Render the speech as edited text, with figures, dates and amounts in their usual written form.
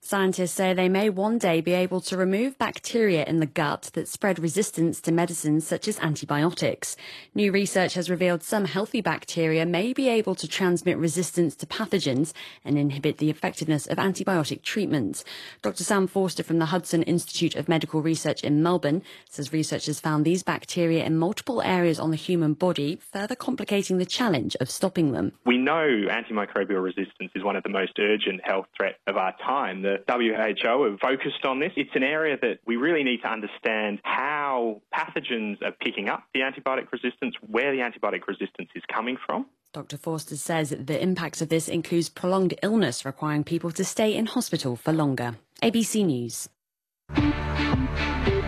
Scientists say they may one day be able to remove bacteria in the gut that spread resistance to medicines such as antibiotics. New research has revealed some healthy bacteria may be able to transmit resistance to pathogens and inhibit the effectiveness of antibiotic treatment. Dr. Sam Forster from the Hudson Institute of Medical Research in Melbourne says researchers found these bacteria in multiple areas on the human body, further complicating the challenge of stopping them. We know antimicrobial resistance is one of the most urgent health threats of our time. The WHO have focused on this. It's an area that we really need to understand how pathogens are picking up the antibiotic resistance, where the antibiotic resistance is coming from. Dr. Forster says the impacts of this includes prolonged illness requiring people to stay in hospital for longer. ABC News.